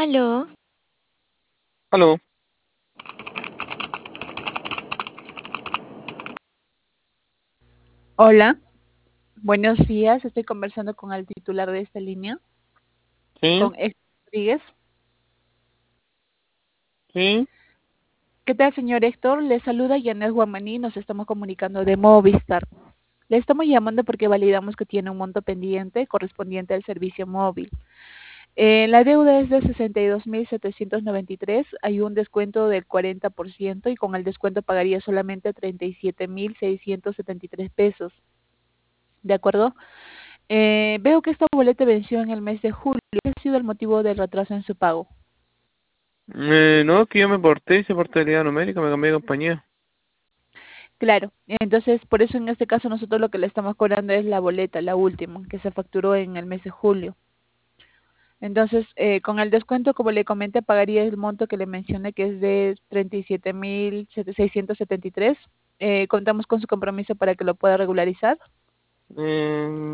Aló, Aló, Hola, buenos días. Estoy conversando con el titular de esta línea, sí, con Héctor Rodríguez. sí, ¿Qué tal, señor Héctor? Le saluda Yanet Guamaní. Nos estamos comunicando de Movistar. Le estamos llamando porque validamos que tiene un monto pendiente correspondiente al servicio móvil. La deuda es de 62.793. Hay un descuento del 40% y con el descuento pagaría solamente 37.673 pesos. ¿De acuerdo? Veo que esta boleta venció en el mes de julio. ¿Qué ha sido el motivo del retraso en su pago? no, que yo me porté, hice portabilidad numérica, me cambié de compañía. Claro, entonces por eso en este caso nosotros lo que le estamos cobrando es la boleta, la última, que se facturó en el mes de julio. Entonces, con el descuento, como le comenté, pagaría el monto que le mencioné, que es de 37.673. Contamos con su compromiso para que lo pueda regularizar. Eh,